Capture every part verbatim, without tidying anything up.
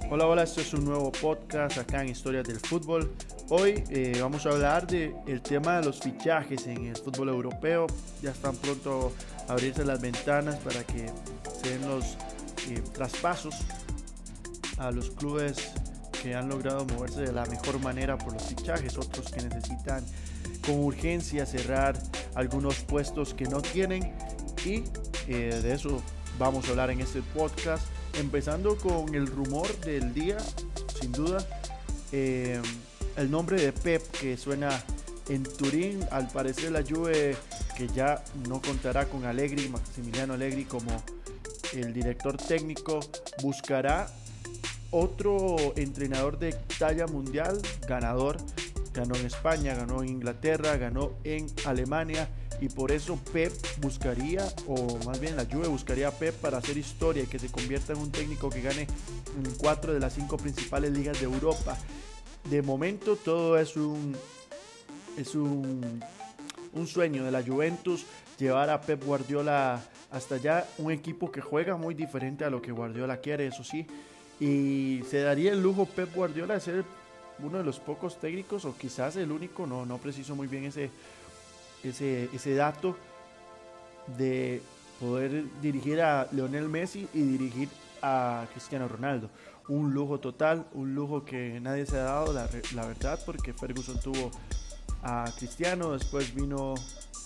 Hola, hola, este es un nuevo podcast acá en Historias del Fútbol. Hoy eh, vamos a hablar del tema de los fichajes en el fútbol europeo. Ya están pronto a abrirse las ventanas para que se den los eh, traspasos a los clubes que han logrado moverse de la mejor manera por los fichajes, otros que necesitan con urgencia cerrar algunos puestos que no tienen, y eh, de eso vamos a hablar en este podcast, empezando con el rumor del día. Sin duda, eh, el nombre de Pep, que suena en Turín. Al parecer la Juve, que ya no contará con Allegri, Massimiliano Allegri, como el director técnico, buscará otro entrenador de talla mundial, ganador. Ganó en España, ganó en Inglaterra, ganó en Alemania, y por eso Pep buscaría, o más bien la Juve buscaría a Pep para hacer historia y que se convierta en un técnico que gane en cuatro de las cinco principales ligas de Europa. De momento todo es un es un, un sueño de la Juventus, llevar a Pep Guardiola hasta allá, un equipo que juega muy diferente a lo que Guardiola quiere, eso sí, y se daría el lujo Pep Guardiola de ser uno de los pocos técnicos, o quizás el único, no, no preciso muy bien ese, ese, ese dato, de poder dirigir a Lionel Messi y dirigir a Cristiano Ronaldo. Un lujo total, un lujo que nadie se ha dado, la, la verdad, porque Ferguson tuvo a Cristiano, después vino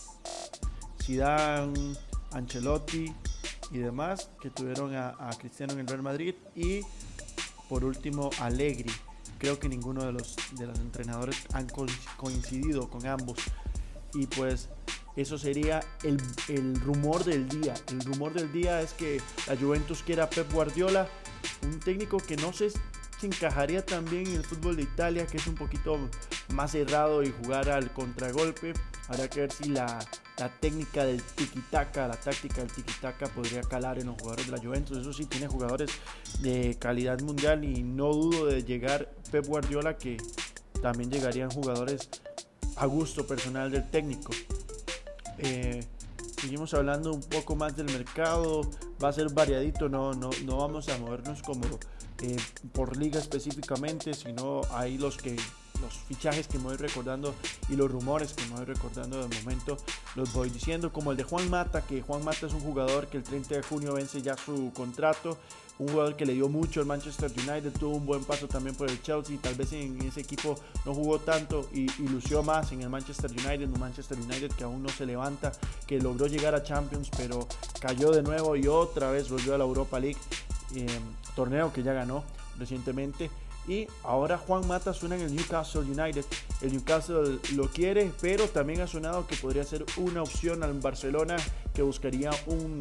Zidane, Ancelotti y demás, que tuvieron a, a Cristiano en el Real Madrid, y por último Allegri. Creo que ninguno de los, de los entrenadores han coincidido con ambos. Y pues eso sería el, el rumor del día. El rumor del día es que la Juventus quiere a Pep Guardiola, un técnico que no sé si encajaría también en el fútbol de Italia, que es un poquito más cerrado y jugar al contragolpe. Habrá que ver si la, la técnica del tiki-taka, la táctica del tiki-taka podría calar en los jugadores de la Juventus. Eso sí, tiene jugadores de calidad mundial, y no dudo de llegar Pep Guardiola, que también llegarían jugadores a gusto personal del técnico. Eh, seguimos hablando un poco más del mercado. Va a ser variadito, no, no, no vamos a movernos como eh, por liga específicamente, sino ahí los que los fichajes que me voy recordando y los rumores que me voy recordando de momento los voy diciendo, como el de Juan Mata, que Juan Mata es un jugador que el treinta de junio vence ya su contrato, un jugador que le dio mucho al Manchester United, tuvo un buen paso también por el Chelsea, tal vez en ese equipo no jugó tanto y, y lució más en el Manchester United, un Manchester United que aún no se levanta, que logró llegar a Champions pero cayó de nuevo y otra vez volvió a la Europa League, eh, torneo que ya ganó recientemente. Y ahora Juan Mata suena en el Newcastle United. El Newcastle lo quiere, pero también ha sonado que podría ser una opción al Barcelona, que buscaría un,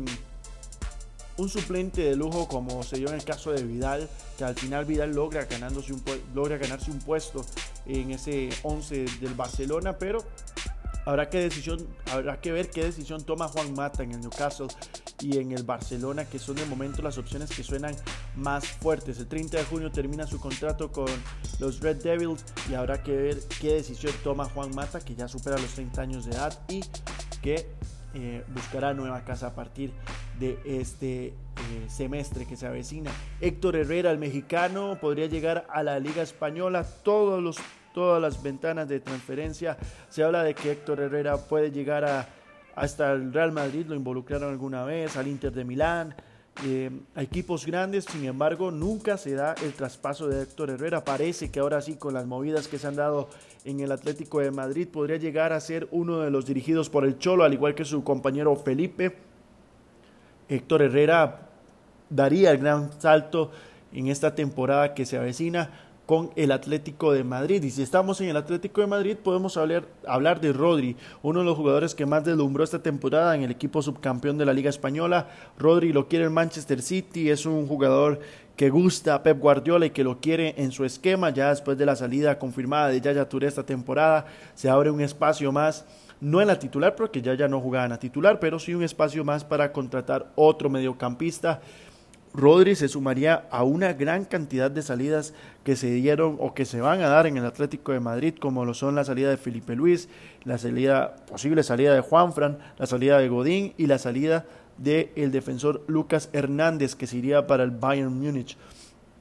un suplente de lujo, como se dio en el caso de Vidal, que al final Vidal logra, ganándose un, logra ganarse un puesto en ese once del Barcelona, pero habrá que, decisión, habrá que ver qué decisión toma Juan Mata en el Newcastle y en el Barcelona, que son de momento las opciones que suenan más fuertes. El treinta de junio termina su contrato con los Red Devils, y habrá que ver qué decisión toma Juan Mata, que ya supera los treinta años de edad y que eh, buscará nueva casa a partir de este eh, semestre que se avecina. Héctor Herrera, el mexicano, podría llegar a la Liga Española. Todos los todas las ventanas de transferencia se habla de que Héctor Herrera puede llegar a hasta el Real Madrid, lo involucraron alguna vez, al Inter de Milán, eh, a equipos grandes. Sin embargo, nunca se da el traspaso de Héctor Herrera. Parece que ahora sí, con las movidas que se han dado en el Atlético de Madrid, podría llegar a ser uno de los dirigidos por el Cholo, al igual que su compañero Felipe. Héctor Herrera daría el gran salto en esta temporada que se avecina con el Atlético de Madrid. Y si estamos en el Atlético de Madrid, podemos hablar, hablar de Rodri, uno de los jugadores que más deslumbró esta temporada en el equipo subcampeón de la Liga Española. Rodri lo quiere el Manchester City, es un jugador que gusta a Pep Guardiola y que lo quiere en su esquema. Ya después de la salida confirmada de Yaya Touré esta temporada, se abre un espacio más, no en la titular, porque Yaya no jugaba en la titular, pero sí un espacio más para contratar otro mediocampista. Rodri se sumaría a una gran cantidad de salidas que se dieron o que se van a dar en el Atlético de Madrid, como lo son la salida de Felipe Luis, la salida, posible salida de Juanfran, la salida de Godín y la salida del defensor Lucas Hernández, que se iría para el Bayern Múnich.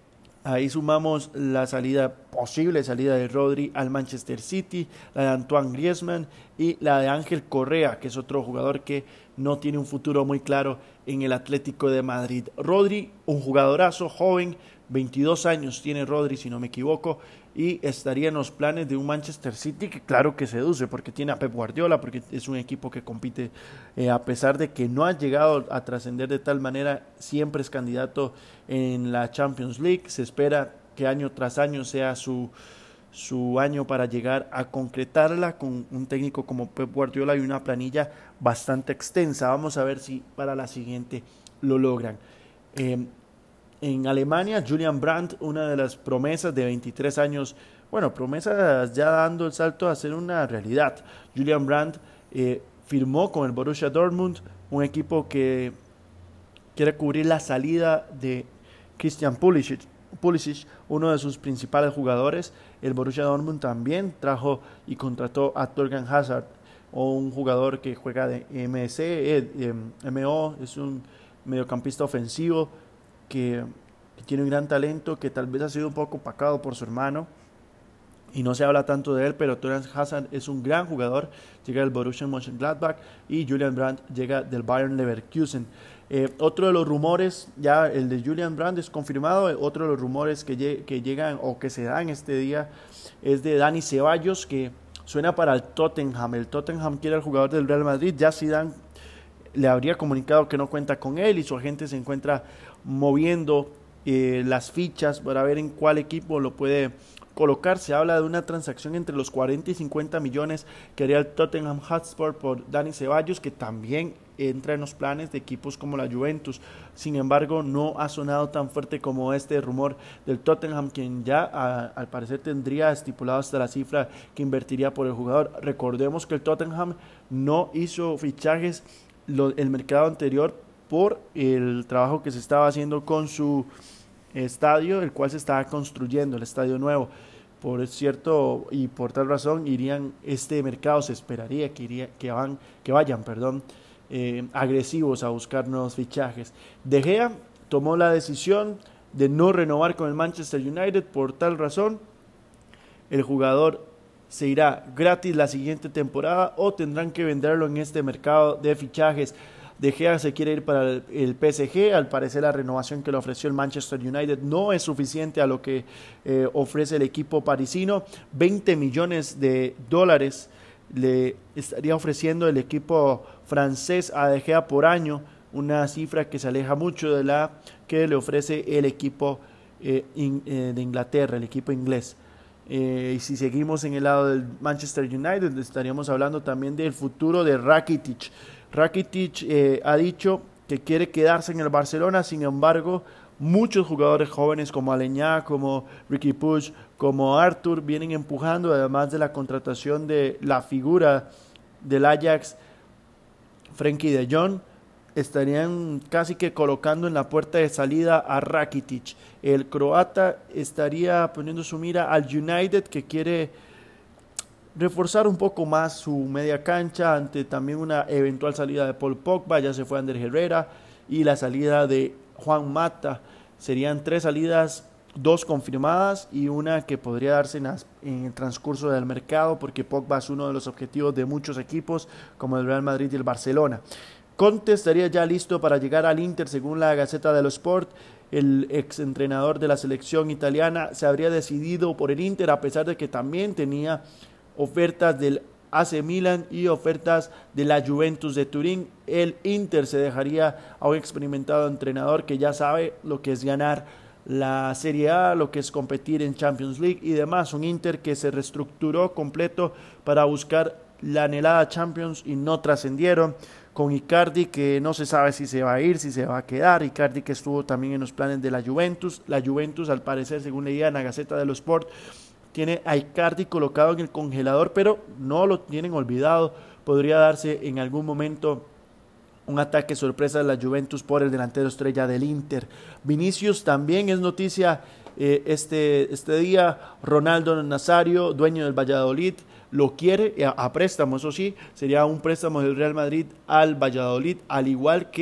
Ahí sumamos la salida, posible salida de Rodri al Manchester City, la de Antoine Griezmann y la de Ángel Correa, que es otro jugador que no tiene un futuro muy claro en el Atlético de Madrid. Rodri, un jugadorazo joven, veintidós años tiene Rodri si no me equivoco, y estaría en los planes de un Manchester City que claro que seduce porque tiene a Pep Guardiola, porque es un equipo que compite eh, a pesar de que no ha llegado a trascender de tal manera, siempre es candidato en la Champions League. Se espera que año tras año sea su, su año para llegar a concretarla con un técnico como Pep Guardiola y una planilla bastante extensa. Vamos a ver si para la siguiente lo logran. Eh, En Alemania, Julian Brandt, una de las promesas de veintitrés años, bueno, promesas ya dando el salto a ser una realidad. Julian Brandt eh, firmó con el Borussia Dortmund, un equipo que quiere cubrir la salida de Christian Pulisic, Pulisic, uno de sus principales jugadores. El Borussia Dortmund también trajo y contrató a Torgan Hazard, o un jugador que juega de M S, eh, eh, M O, es un mediocampista ofensivo que, que tiene un gran talento, que tal vez ha sido un poco opacado por su hermano y no se habla tanto de él, pero Torgan Hazard es un gran jugador, llega del Borussia Mönchengladbach, y Julian Brandt llega del Bayern Leverkusen. Eh, otro de los rumores, ya el de Julian Brandt es confirmado, eh, otro de los rumores que, lleg- que llegan o que se dan este día es de Dani Ceballos, que suena para el Tottenham. El Tottenham quiere al jugador del Real Madrid, ya Zidane le habría comunicado que no cuenta con él y su agente se encuentra moviendo eh, las fichas para ver en cuál equipo lo puede colocar. Se habla de una transacción entre los cuarenta y cincuenta millones que haría el Tottenham Hotspur por Dani Ceballos, que también entra en los planes de equipos como la Juventus. Sin embargo, no ha sonado tan fuerte como este rumor del Tottenham, quien ya a, al parecer tendría estipulado hasta la cifra que invertiría por el jugador. Recordemos que el Tottenham no hizo fichajes lo, el mercado anterior por el trabajo que se estaba haciendo con su estadio, el cual se estaba construyendo, el estadio nuevo. Por cierto, y por tal razón irían este mercado, se esperaría que iría, que van, que vayan, perdón, eh, agresivos a buscar nuevos fichajes. De Gea tomó la decisión de no renovar con el Manchester United. Por tal razón, el jugador se irá gratis la siguiente temporada o tendrán que venderlo en este mercado de fichajes. De Gea se quiere ir para el, el P S G. Al parecer la renovación que le ofreció el Manchester United no es suficiente a lo que eh, ofrece el equipo parisino. veinte millones de dólares le estaría ofreciendo el equipo francés a De Gea por año, una cifra que se aleja mucho de la que le ofrece el equipo eh, in, eh, de Inglaterra, el equipo inglés. Eh, y si seguimos en el lado del Manchester United, estaríamos hablando también del futuro de Rakitic. Rakitic eh, ha dicho que quiere quedarse en el Barcelona. Sin embargo, muchos jugadores jóvenes como Aleñá, como Riqui Puig, como Arthur vienen empujando, además de la contratación de la figura del Ajax, Frenkie de Jong, estarían casi que colocando en la puerta de salida a Rakitic. El croata estaría poniendo su mira al United, que quiere reforzar un poco más su media cancha ante también una eventual salida de Paul Pogba. Ya se fue Ander Herrera, y la salida de Juan Mata. Serían tres salidas, dos confirmadas y una que podría darse en, las, en el transcurso del mercado, porque Pogba es uno de los objetivos de muchos equipos como el Real Madrid y el Barcelona. Conte estaría ya listo para llegar al Inter, según la Gazzetta dello Sport. El exentrenador de la selección italiana se habría decidido por el Inter, a pesar de que también tenía ofertas del A C Milan y ofertas de la Juventus de Turín. El Inter se dejaría a un experimentado entrenador que ya sabe lo que es ganar la Serie A, lo que es competir en Champions League y demás. Un Inter que se reestructuró completo para buscar la anhelada Champions y no trascendieron. Con Icardi, que no se sabe si se va a ir, si se va a quedar. Icardi, que estuvo también en los planes de la Juventus. La Juventus, al parecer, según leía en la Gazzetta dello Sport, tiene a Icardi colocado en el congelador, pero no lo tienen olvidado. Podría darse en algún momento un ataque sorpresa de la Juventus por el delantero estrella del Inter. Vinicius también es noticia eh, este, este día. Ronaldo Nazario, dueño del Valladolid, lo quiere a, a préstamo, eso sí, sería un préstamo del Real Madrid al Valladolid, al igual que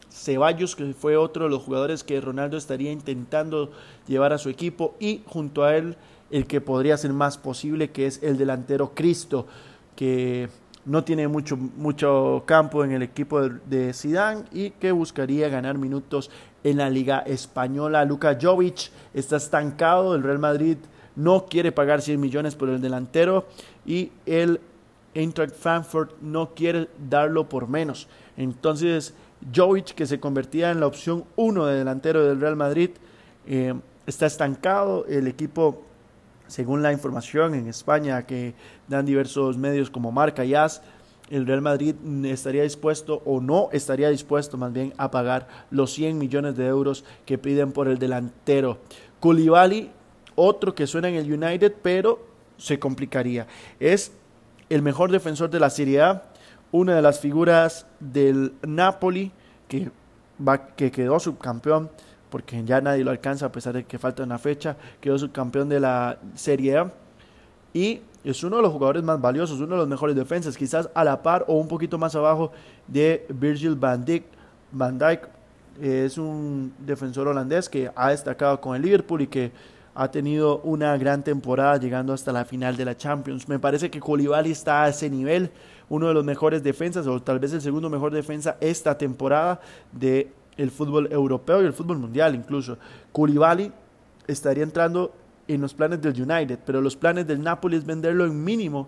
Ceballos, que fue otro de los jugadores que Ronaldo estaría intentando llevar a su equipo, y junto a él el que podría ser más posible, que es el delantero Cristo, que no tiene mucho, mucho campo en el equipo de, de Zidane y que buscaría ganar minutos en la Liga Española. Luka Jovic está estancado, el Real Madrid no quiere pagar cien millones por el delantero y el Eintracht Frankfurt no quiere darlo por menos. Entonces Jovic, que se convertía en la opción uno de delantero del Real Madrid, eh, está estancado. El equipo, según la información en España que dan diversos medios como Marca y AS, el Real Madrid estaría dispuesto, o no estaría dispuesto más bien, a pagar los cien millones de euros que piden por el delantero. Koulibaly, otro que suena en el United, pero se complicaría. Es el mejor defensor de la Serie A, una de las figuras del Napoli, que, va, que quedó subcampeón, porque ya nadie lo alcanza a pesar de que falta una fecha, quedó subcampeón de la Serie A, y es uno de los jugadores más valiosos, uno de los mejores defensas, quizás a la par o un poquito más abajo de Virgil van Dijk. Van Dijk es un defensor holandés que ha destacado con el Liverpool y que ha tenido una gran temporada llegando hasta la final de la Champions. Me parece que Koulibaly está a ese nivel, uno de los mejores defensas, o tal vez el segundo mejor defensa esta temporada de el fútbol europeo y el fútbol mundial incluso. Koulibaly estaría entrando en los planes del United, pero los planes del Napoli es venderlo en mínimo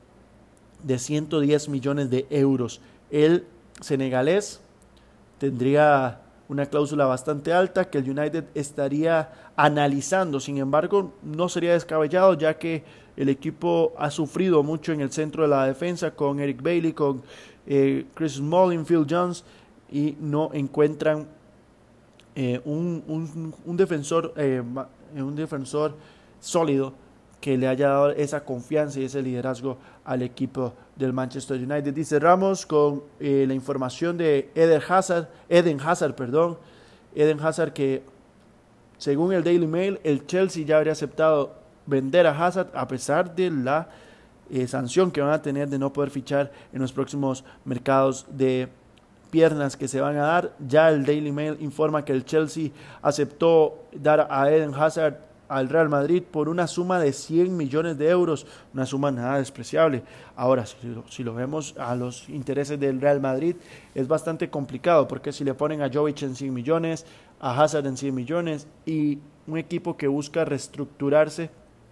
de ciento diez millones de euros. El senegalés tendría una cláusula bastante alta que el United estaría analizando. Sin embargo, no sería descabellado, ya que el equipo ha sufrido mucho en el centro de la defensa con Eric Bailly, con eh, Chris Smalling, Phil Jones, y no encuentran eh, un, un, un defensor eh, un defensor sólido que le haya dado esa confianza y ese liderazgo al equipo del Manchester United. Y cerramos con eh, la información de Eden Hazard, Eden Hazard, perdón, Eden Hazard, que según el Daily Mail, el Chelsea ya habría aceptado vender a Hazard a pesar de la eh, sanción que van a tener de no poder fichar en los próximos mercados de piernas que se van a dar. Ya el Daily Mail informa que el Chelsea aceptó dar a Eden Hazard al Real Madrid por una suma de cien millones de euros, una suma nada despreciable. Ahora, si lo, si lo vemos a los intereses del Real Madrid, es bastante complicado, porque si le ponen a Jovic en cien millones, a Hazard en cien millones, y un equipo que busca reestructurarse,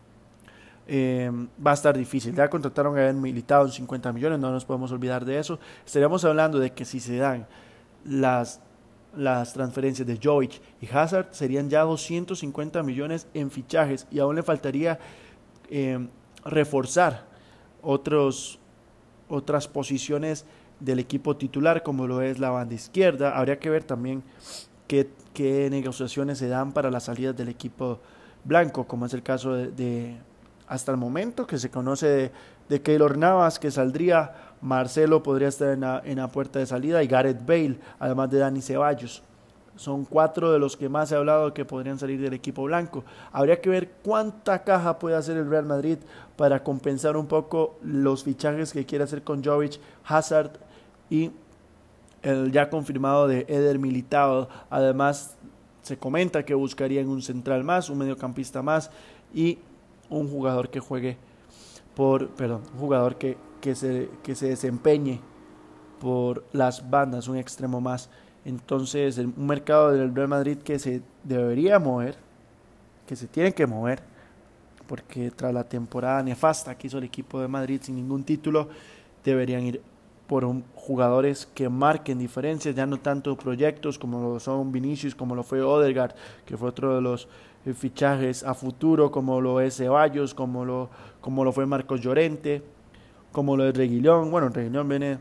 eh, va a estar difícil. Ya contrataron a Eden Militao en cincuenta millones, no nos podemos olvidar de eso. Estaríamos hablando de que si se dan las las transferencias de Jovic y Hazard, serían ya doscientos cincuenta millones en fichajes, y aún le faltaría eh, reforzar otros, otras posiciones del equipo titular, como lo es la banda izquierda. Habría que ver también qué, qué negociaciones se dan para las salidas del equipo blanco, como es el caso de, de hasta el momento que se conoce de, de Keylor Navas, que saldría. Marcelo podría estar en la, en la puerta de salida, y Gareth Bale, además de Dani Ceballos. Son cuatro de los que más se ha hablado que podrían salir del equipo blanco. Habría que ver cuánta caja puede hacer el Real Madrid para compensar un poco los fichajes que quiere hacer con Jovic, Hazard y el ya confirmado de Eder Militao. Además, se comenta que buscarían un central más, un mediocampista más y un jugador que juegue por, perdón, un jugador que Que se, que se desempeñe por las bandas, un extremo más. Entonces, el, un mercado del Real Madrid que se debería mover, que se tiene que mover, porque tras la temporada nefasta que hizo el equipo de Madrid sin ningún título, deberían ir por un, jugadores que marquen diferencias, ya no tanto proyectos como lo son Vinicius, como lo fue Odegaard, que fue otro de los eh, fichajes a futuro, como lo es Ceballos, como lo, como lo fue Marcos Llorente, como lo de Reguilón. Bueno, Reguilón viene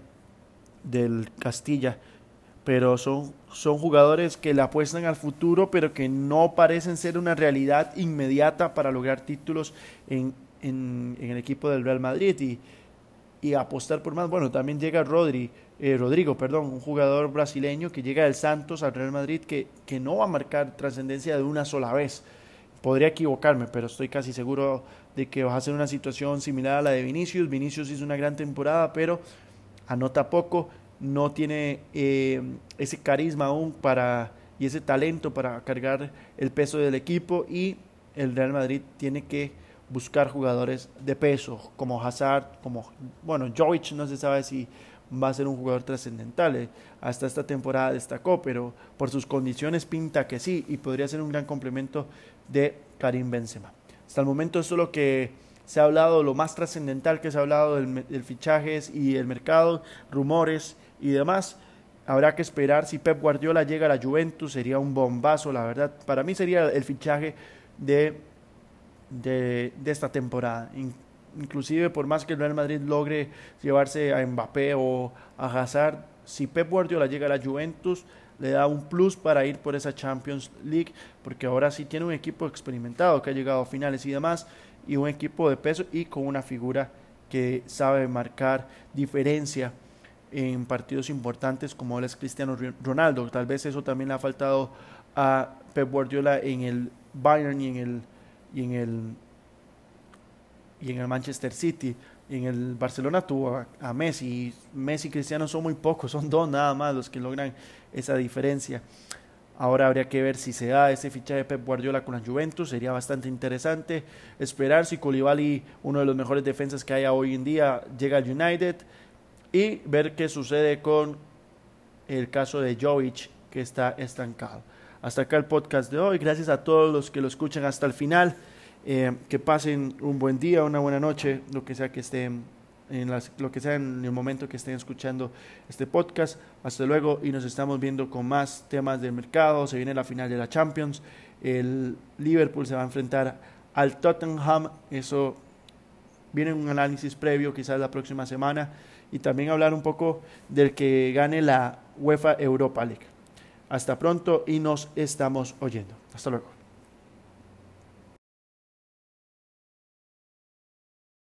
del Castilla, pero son, son jugadores que le apuestan al futuro, pero que no parecen ser una realidad inmediata para lograr títulos en, en, en el equipo del Real Madrid y, y apostar por más. Bueno, también llega Rodri, eh, Rodrigo, perdón, un jugador brasileño que llega del Santos al Real Madrid, que, que no va a marcar trascendencia de una sola vez. Podría equivocarme, pero estoy casi seguro de que va a ser una situación similar a la de Vinicius. Vinicius hizo una gran temporada, pero anota poco, no tiene eh, ese carisma aún para, y ese talento para cargar el peso del equipo, y el Real Madrid tiene que buscar jugadores de peso como Hazard, como, bueno, Jovic no se sabe si va a ser un jugador trascendental, eh, hasta esta temporada destacó, pero por sus condiciones pinta que sí, y podría ser un gran complemento de Karim Benzema. Hasta el momento eso es lo que se ha hablado, lo más trascendental que se ha hablado del, del fichajes y el mercado, rumores y demás. Habrá que esperar si Pep Guardiola llega a la Juventus, sería un bombazo, la verdad. Para mí sería el fichaje de, de, de esta temporada. In, inclusive por más que el Real Madrid logre llevarse a Mbappé o a Hazard, si Pep Guardiola llega a la Juventus, le da un plus para ir por esa Champions League, porque ahora sí tiene un equipo experimentado que ha llegado a finales y demás, y un equipo de peso y con una figura que sabe marcar diferencia en partidos importantes como él es Cristiano Ronaldo. Tal vez eso también le ha faltado a Pep Guardiola en el Bayern y en el y en el y en el Manchester City. Y en el Barcelona tuvo a, a Messi. Messi y Cristiano son muy pocos, son dos nada más los que logran esa diferencia. Ahora habría que ver si se da ese fichaje de Pep Guardiola con la Juventus, sería bastante interesante esperar si Koulibaly, uno de los mejores defensas que hay hoy en día, llega al United, y ver qué sucede con el caso de Jovic, que está estancado. Hasta acá el podcast de hoy, gracias a todos los que lo escuchan hasta el final, eh, que pasen un buen día, una buena noche, lo que sea que estén en las, lo que sea en el momento que estén escuchando este podcast. Hasta luego y nos estamos viendo con más temas del mercado. Se viene la final de la Champions, el Liverpool se va a enfrentar al Tottenham, eso viene un análisis previo quizás la próxima semana, y también hablar un poco del que gane la UEFA Europa League. Hasta pronto y nos estamos oyendo. Hasta luego.